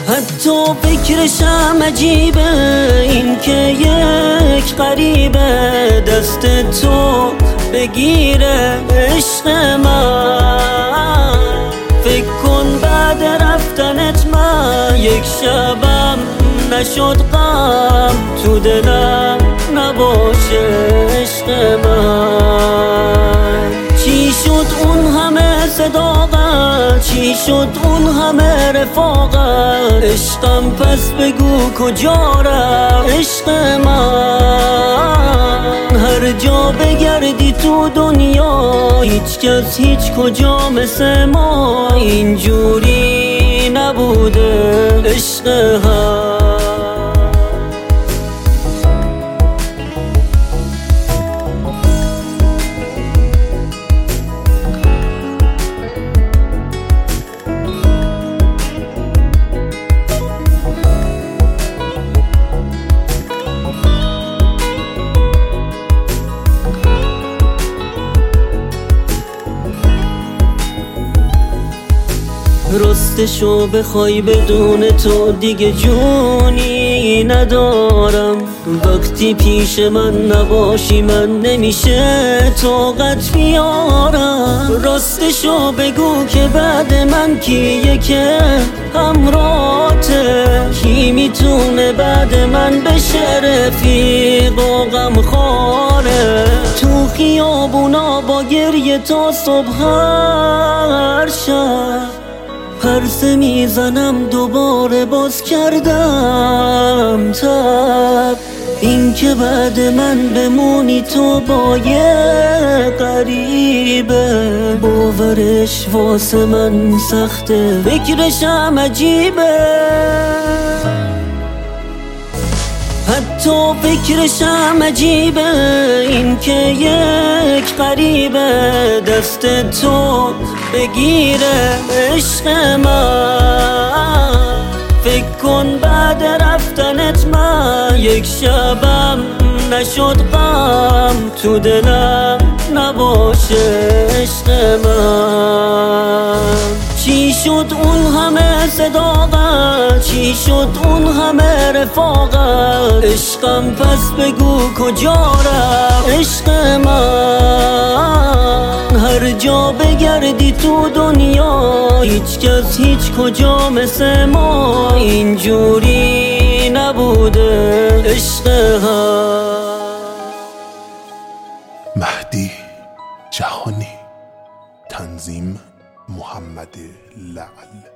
حتی فکرشم عجیبه، این که یک غریبه دست تو بگیره عشق من. فکر کن بعد رفتنت من یک شبم نشد غم تو دلم نباشه عشق من. چی شد اون همه صداقت، چی شد اون همه رفاقت، عشقم پس بگو کجا رفت عشق من. هر جا بگردی تو دنیا هیچ کس هیچ کجا مثل ما اینجوری نبوده عشق هم. راستشو بخوای بدون تو دیگه جونی ندارم. وقتی پیش من نباشی من نمیشه طاقت بیارم. راستشو بگو که بعد من کیه که همراهته، کی میتونه بعد من بشه رفیق و غمخواره. تو خیابونا با گریه تا صبح هر شب پرسه میزنم دوباره باز کردم تب. این که بعد من بمونی تو با یه غریبه باورش واسه من سخته، فکرشم عجیبه. حتی فکرشم عجیبه، این که یک غریبه دست تو بگیره عشق من. فکر کن بعد رفتنت من یک شبم نشد غم تو دلم نباشه عشق من. چی شد اون همه صداقت، چی شد اون همه رفاقت، عشقم پس بگو کجا رفت عشق من. هر جا بگردی تو دنیا هیچ کس هیچ کجا مثل ما اینجوری نبوده عشق هم. مهدی جهانی، تنظیم محمد لعل.